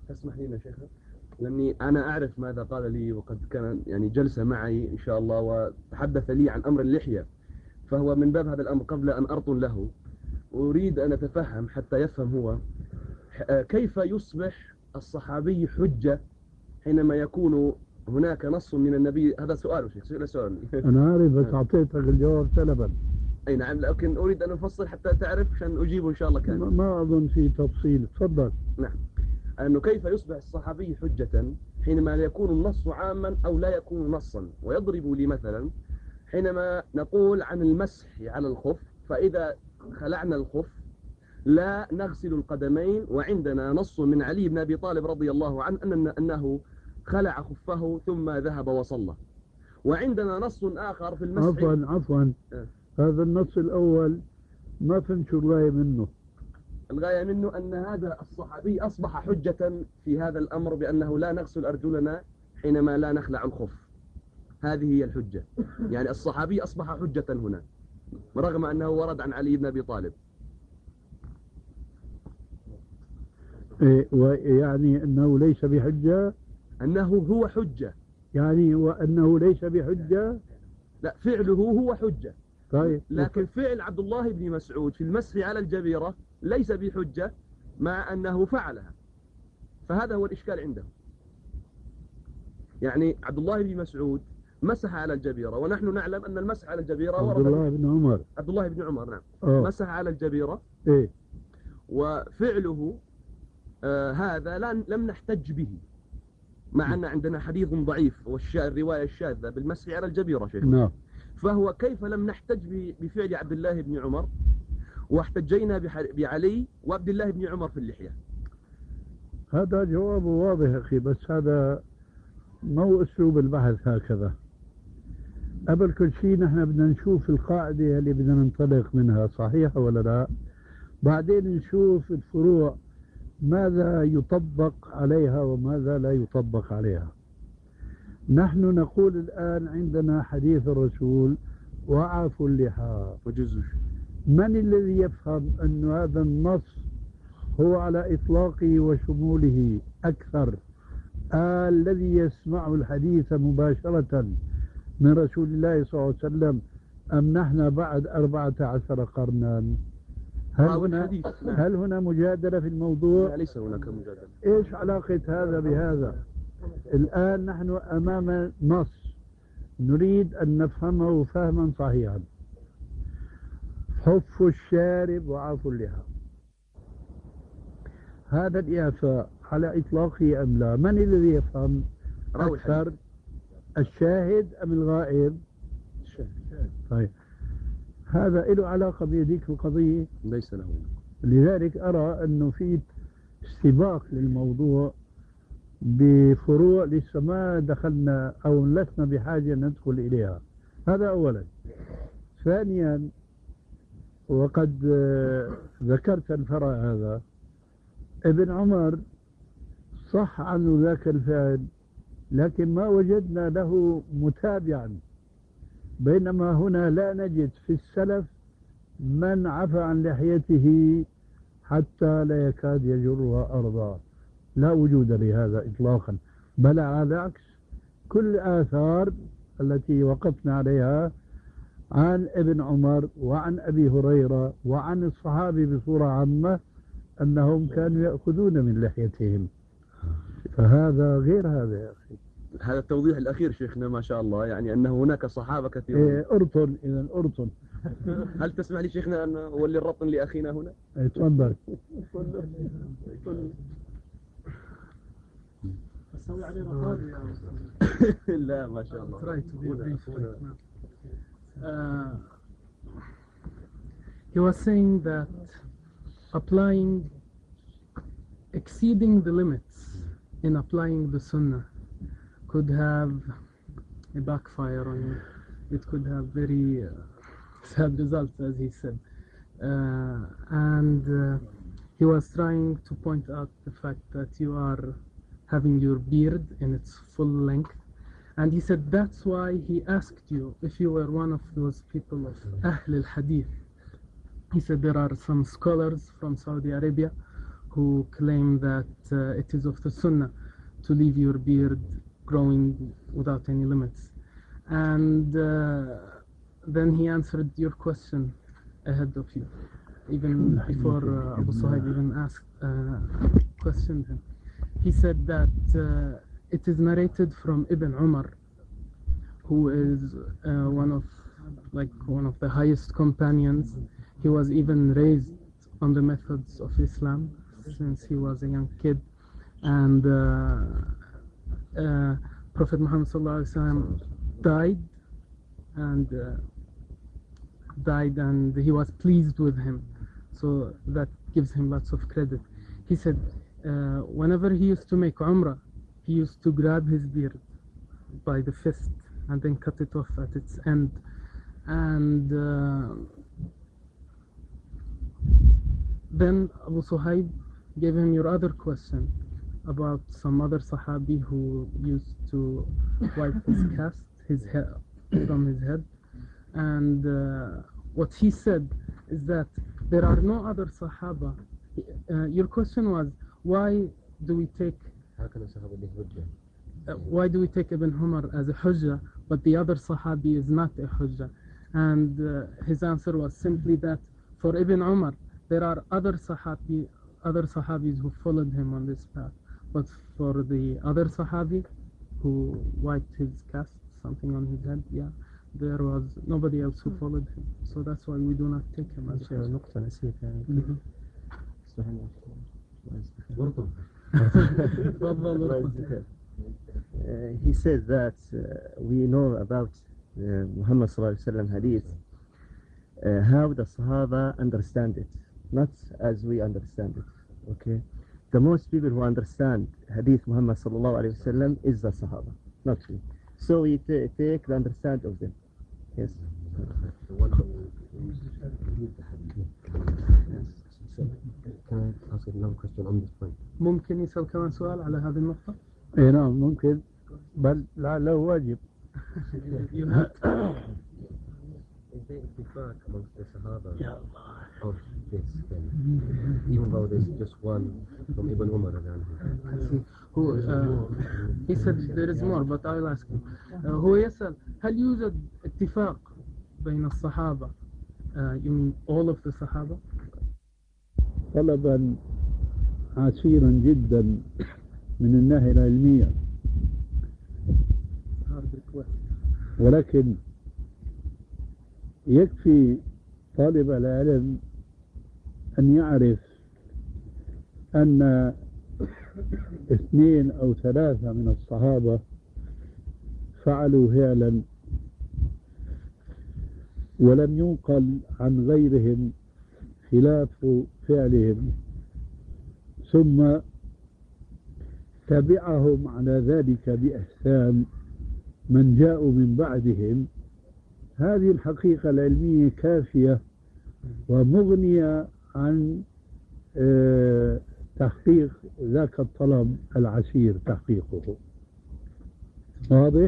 تسمح لي يا شيخ؟ لأني أنا أعرف ماذا قال لي، وقد كان يعني جلسة معي إن شاء الله وتحدث لي عن أمر اللحية، فهو من باب هذا الأمر قبل أن أرطن له أريد أن أتفهم حتى يفهم هو كيف يصبح الصحابي حجة حينما يكون هناك نص من النبي. هذا سؤال شيخ، سؤال سؤال أنا عارف بس أعطيتك الجواب سلبا. أي نعم، لكن أريد أن أفصل حتى تعرف عشان أجيبه إن شاء الله كامل. ما أظن في تفصيل، تفضل. نعم، أنه كيف يصبح الصحابي حجة حينما لا يكون النص عاما أو لا يكون نصا. ويضرب لي مثلا حينما نقول عن المسح على الخف، فإذا خلعنا الخف لا نغسل القدمين، وعندنا نص من علي بن أبي طالب رضي الله عنه أن أنه خلع خفه ثم ذهب وصلى. وعندنا نص آخر في المسح. عفوا عفوا أه. هذا النص الأول ما فهمت شو الغاية منه. الغاية منه أن هذا الصحابي أصبح حجة في هذا الأمر بأنه لا نغسل أرجلنا حينما لا نخلع الخف. هذه هي الحجة، يعني الصحابي أصبح حجة هنا رغم أنه ورد عن علي بن أبي طالب. إيه، ويعني أنه ليس بحجة، أنه هو حجة، يعني وأنه ليس بحجة. لا، فعله هو حجة. طيب، لكن فعل عبد الله بن مسعود في المسح على الجبيرة ليس بحجة مع أنه فعلها، فهذا هو الإشكال عنده. يعني عبد الله بن مسعود مسح على الجبيرة، ونحن نعلم أن المسح على الجبيرة عبد الله بن عمر عبد الله بن عمر نعم أوه. مسح على الجبيرة. إيه؟ وفعله آه هذا لم نحتج به، مع أن عندنا حديث ضعيف والرواية الشاذة بالمسح على الجبيرة شيخ. نعم. فهو كيف لم نحتج بفعل عبد الله بن عمر واحتجينا بعلي وعبد الله بن عمر في اللحية؟ هذا جواب واضح أخي، بس هذا مو أسلوب البحث هكذا. قبل كل شيء نحن بدنا نشوف القاعدة اللي بدنا ننطلق منها صحيحة ولا لا، بعدين نشوف الفروع ماذا يطبق عليها وماذا لا يطبق عليها. نحن نقول الآن عندنا حديث الرسول وعافوا اللحى وجزوا. من الذي يفهم أن هذا النص هو على إطلاقه وشموله أكثر؟ آه الذي يسمع الحديث مباشرة من رسول الله صلى الله عليه وسلم أم نحن بعد أربعة عشر قرنا؟ هل هنا, هل هنا مجادلة في الموضوع؟ لا، ليس هناك مجادلة. إيش علاقة هذا بهذا؟ الآن نحن أمام نص نريد أن نفهمه فهما صحيحا. حف الشارب وعفو اللحى، هذا الإعفاء على إطلاقه أم لا؟ من الذي يفهم أكثر، الشاهد أم الغائب؟ الشاهد. طيب، هذا له علاقة بهذيك القضية؟ ليس له. لذلك أرى أنه في استباق للموضوع بفروع لسه ما دخلنا أو لسنا بحاجة أن ندخل إليها. هذا أولا. ثانيا، وقد ذكرت الفرع هذا، ابن عمر صح عنه ذاك الفعل لكن ما وجدنا له متابعا، بينما هنا لا نجد في السلف من عفى عن لحيته حتى لا يكاد يجرها أرضا، لا وجود لهذا إطلاقا، بل على العكس كل الآثار التي وقفنا عليها عن ابن عمر وعن أبي هريرة وعن الصحابة بصورة عامة أنهم كانوا يأخذون من لحيتهم، فهذا غير هذا يا أخي. هذا التوضيح الأخير شيخنا ما شاء الله، يعني أن هناك صحابة كثيرون. إيه أرطن، إذا أرطن. هل تسمح لي شيخنا أن أولي الرطن لأخينا هنا؟ إيه تفضل. أسوي عليه رقابي يا لا ما شاء الله. Uh, he was saying that applying, exceeding the limits in applying the sunnah could have a backfire on you. It could have very uh, sad results, as he said. Uh, and uh, he was trying to point out the fact that you are having your beard in its full length. And he said that's why he asked you if you were one of those people of Ahl al-Hadith. He said there are some scholars from Saudi Arabia who claim that uh, it is of the Sunnah to leave your beard growing without any limits. And uh, then he answered your question ahead of you, even before uh, Abu Suhaib even asked, uh, questioned him. He said that uh, it is narrated from Ibn Umar, who is uh, one of like one of the highest companions. He was even raised on the methods of Islam since he was a young kid, and uh, uh, Prophet Muhammad sallallahu alaihi wasallam died and uh, died and he was pleased with him, so that gives him lots of credit. He said uh, whenever he used to make Umrah, he used to grab his beard by the fist and then cut it off at its end. And uh, then Abu Suhaib gave him your other question about some other Sahabi who used to wipe his cast, his hair from his head. And uh, what he said is that there are no other Sahaba. Uh, your question was, why do we take How can a Sahaba be Hujjah? uh, why do we take Ibn Umar as a Hujjah, but the other Sahabi is not a Hujjah? And uh, his answer was simply that for Ibn Umar, there are other Sahabi, other Sahabis who followed him on this path. But for the other Sahabi who wiped his cast, something on his head, yeah, there was nobody else who followed him. So that's why we do not take him as Hujjah. نقطة نسيت يعني. Mhm. برضو. Uh, he said that uh, we know about uh, Muhammad sallallahu alaihi wasallam hadith, uh, how the Sahaba understand it, not as we understand it. Okay, the most people who understand hadith Muhammad sallallahu alaihi wasallam is the Sahaba, not we. So we t- take the understand of them. Yes. The one who used to read the hadith. So, can I ask another question on this point? ممكن يسأل كمان سؤال على هذه النقطة؟ اي نعم ممكن، بل لعله واجب. You have Is there ittifaq amongst the Sahaba of this thing? Even though there's just one from Ibn Umar around who uh, he said there is more, but I'll ask him. uh, هو يسأل هل يوجد اتفاق بين الصحابة uh, you mean all of the Sahaba? طلبا عسيرا جدا من الناحية العلمية، ولكن يكفي طالب العلم أن يعرف أن اثنين أو ثلاثة من الصحابة فعلوا فعلا ولم ينقل عن غيرهم خلاف فعلهم، ثم تبعهم على ذلك بإحسان من جاءوا من بعدهم. هذه الحقيقة العلمية كافية ومغنية عن اه تحقيق ذاك الطلب العسير تحقيقه. واضح؟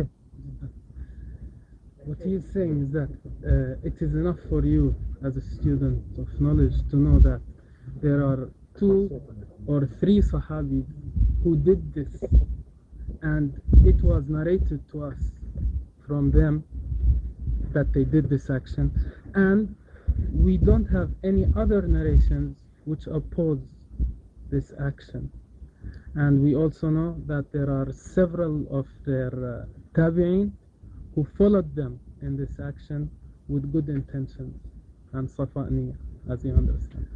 What he is saying is that uh, it is enough for you as a student of knowledge to know that there are two or three Sahabis who did this, and it was narrated to us from them that they did this action, and we don't have any other narrations which oppose this action. And we also know that there are several of their uh, tabi'in who followed them in this action with good intentions and صفاء نية, as you understand.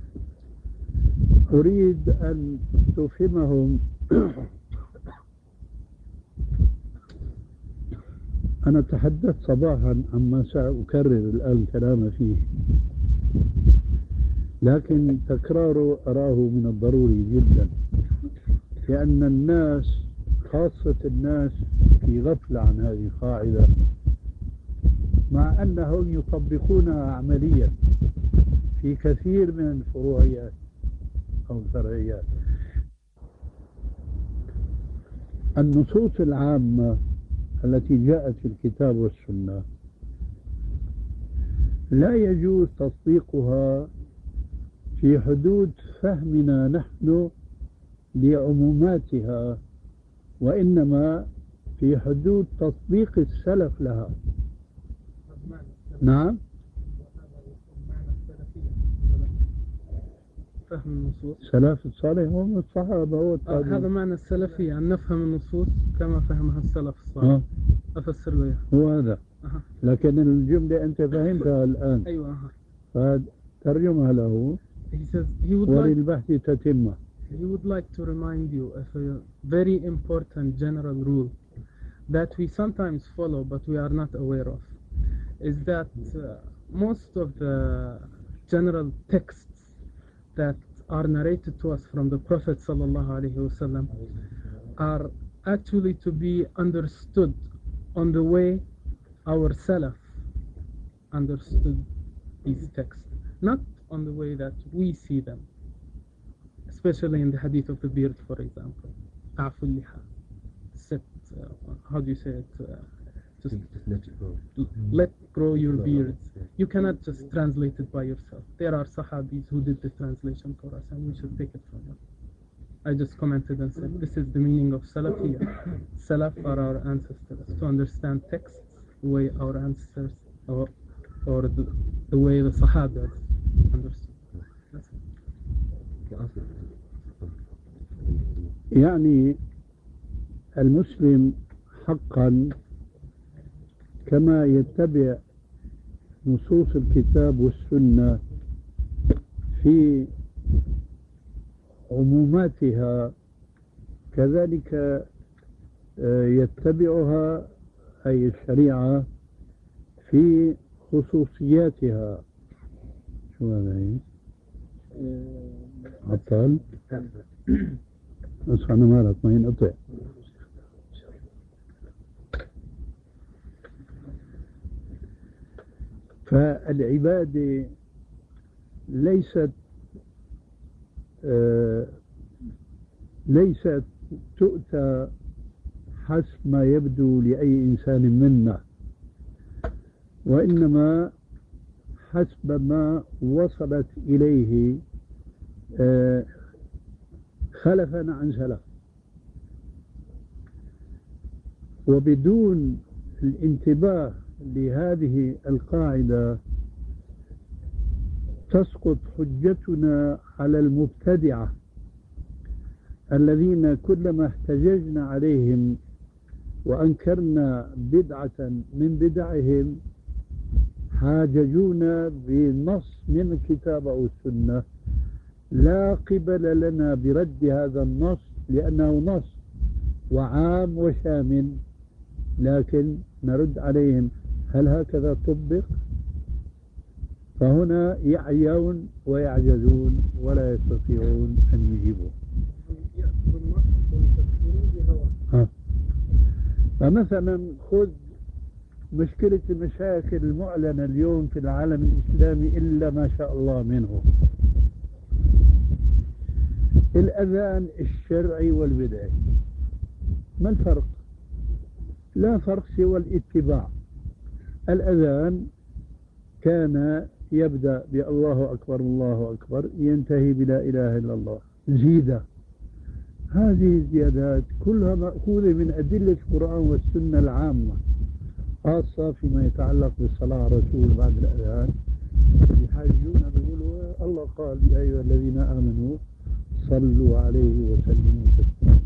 أريد أن تفهمهم. أنا تحدثت صباحا عما سأكرر الآن الكلام فيه، لكن تكراره أراه من الضروري جدا، لأن الناس خاصة الناس في غفلة عن هذه القاعدة، مع أنهم يطبقونها عمليا في كثير من الفروعيات أو الفرعيات. النصوص العامة التي جاءت في الكتاب والسنة لا يجوز تصديقها في حدود فهمنا نحن لعموماتها، وإنما في حدود تطبيق السلف لها. نعم. فهم النصوص. السلف الصالح هم الصحابة والتابعين. آه هذا معنى السلفية، أن نفهم النصوص كما فهمها السلف الصالح. آه. أفسر له هو هذا. أه. لكن الجملة أنت فهمتها الآن. أيوة. فترجمها له. He says he would وللبحث تتمة. He would like to remind you of a very important general rule that we sometimes follow but we are not aware of, is that uh, most of the general texts that are narrated to us from the Prophet sallallahu alaihi wasallam are actually to be understood on the way our Salaf understood these texts, not on the way that we see them. Especially in the hadith of the beard, for example. A'fu liha. Set, uh, how do you say it? Uh, just, just let it grow. Let grow your beards. You cannot just translate it by yourself. There are Sahabis who did the translation for us and we should take it from them. I just commented and said, this is the meaning of Salafiyah. Salaf are our ancestors. To understand texts the way our ancestors, or, or the, the way the Sahabas understood. That's it. يعني المسلم حقا كما يتبع نصوص الكتاب والسنة في عموماتها كذلك يتبعها أي الشريعة في خصوصياتها. شو هذا؟ عطال اصحى مالك ما ينقطع. فالعبادة ليست آه ليست تؤتى حسب ما يبدو لأي إنسان منا، وإنما حسب ما وصلت إليه آه خلفا عن سلف. وبدون الانتباه لهذه القاعدة تسقط حجتنا على المبتدعة الذين كلما احتججنا عليهم وأنكرنا بدعة من بدعهم حاججونا بنص من الكتاب أو السنة لا قبل لنا برد هذا النص لأنه نص وعام وشامل، لكن نرد عليهم هل هكذا طبق؟ فهنا يعيون ويعجزون ولا يستطيعون أن يجيبوا. ها. فمثلا خذ مشكلة المشاكل المعلنة اليوم في العالم الإسلامي إلا ما شاء الله منه، الأذان الشرعي والبدعي. ما الفرق؟ لا فرق سوى الاتباع. الأذان كان يبدأ بالله أكبر الله أكبر ينتهي بلا إله إلا الله، زيادة. هذه الزيادات كلها مأخوذة من أدلة القرآن والسنة العامة، خاصة فيما يتعلق بالصلاة على الرسول بعد الأذان. يحاجون بيقولوا الله قال يا أيها الذين آمنوا صلوا عليه وسلموا تسليما.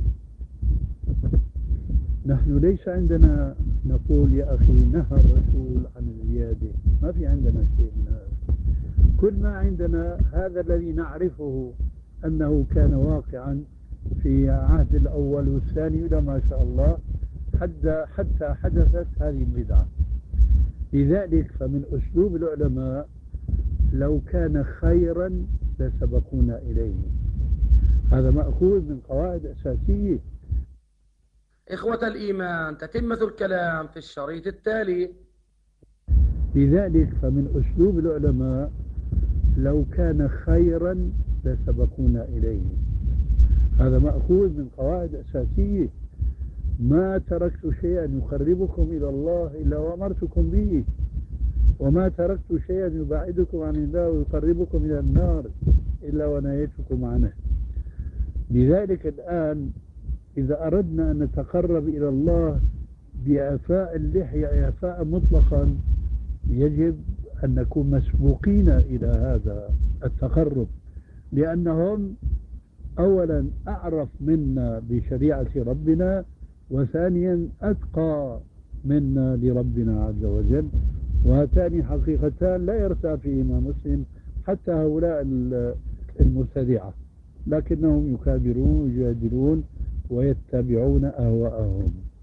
نحن ليس عندنا نقول يا أخي نهى الرسول عن الزيادة، ما في عندنا شيء من هذا. كل ما عندنا هذا الذي نعرفه أنه كان واقعا في عهد الأول والثاني إلى ما شاء الله حتى حتى حدثت هذه البدعة. لذلك فمن أسلوب العلماء لو كان خيرا لسبقونا إليه. هذا مأخوذ من قواعد أساسية. إخوة الإيمان، تتمة الكلام في الشريط التالي. لذلك فمن أسلوب العلماء لو كان خيرا لسبقونا إليه. هذا مأخوذ من قواعد أساسية. ما تركت شيئا يقربكم إلى الله إلا وأمرتكم به، وما تركت شيئا يبعدكم عن الله ويقربكم إلى النار إلا ونهيتكم عنه. لذلك الآن إذا أردنا أن نتقرب إلى الله بإعفاء اللحية إعفاء مطلقا يجب أن نكون مسبوقين إلى هذا التقرب، لأنهم أولا أعرف منا بشريعة ربنا، وثانيا أتقى منا لربنا عز وجل، وهاتان حقيقتان لا يرتاب فيهما مسلم حتى هؤلاء المبتدعة، لكنهم يكابرون ويجادلون ويتبعون أهواءهم.